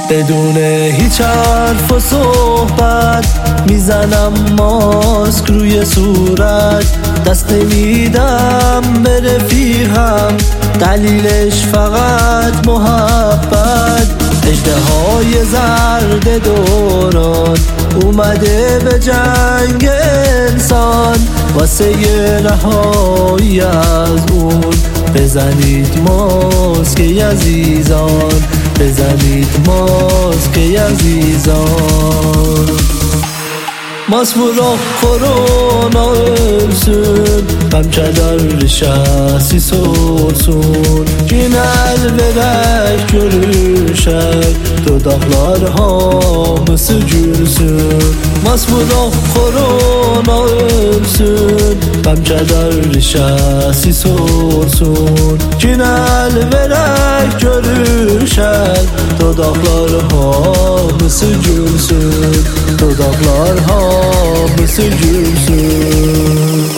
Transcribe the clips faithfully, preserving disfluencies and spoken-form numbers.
بدون هیچ حرف و صحبت میزنم ماسک روی صورت، دست نمیدم به رفیقم، دلیلش فقط محبت. اژدهای زرد دوران اومده به جنگ انسان، واسه رهایی از اون بزنید ماسک عزیزان، بزنید ماسک عزیزان. Mas bırak korona ölsün, Gamçeler şahsi sorsun, Cinel verek görüşek, Dudaklar hamısı gülsün. Mas bırak korona ölsün, Gamçeler şahsi sorsun, Cinel verek görüşek, Dudaklar hamısı gülsün, Dudaklar hamısı gülsün.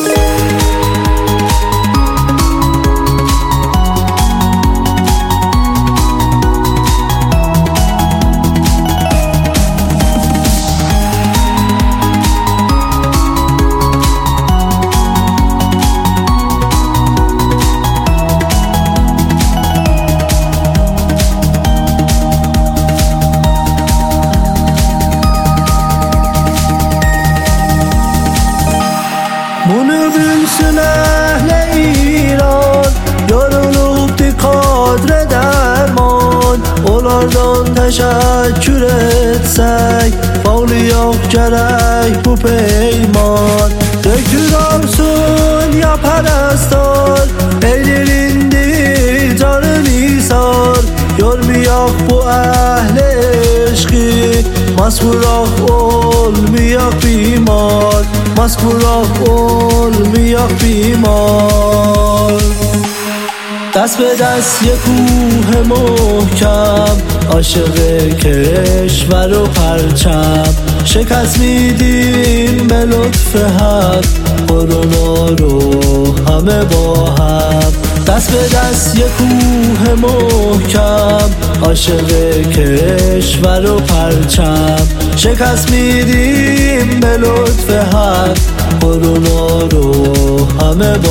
Bunu bilsin ehl-i İran, yorulubdi kadre derman. Onlardan teşekkür etsek, bağlayaq gərək bu peyman. Dökür olsun ya pərəstar, eylirindi canı nisar. Yormayaq bu əhl-i eşqi, masburaq olmayaq bimar, masburaq olmayaq bimar. دست به دست یک کوه محکم، عاشق کشور و پرچم، شکست میدیم به لطف حق کرونا رو همه با هم. دست به دست یک کوه محکم، عاشق کشور و پرچم، شکست میدیم به لطف حق کرونا رو همه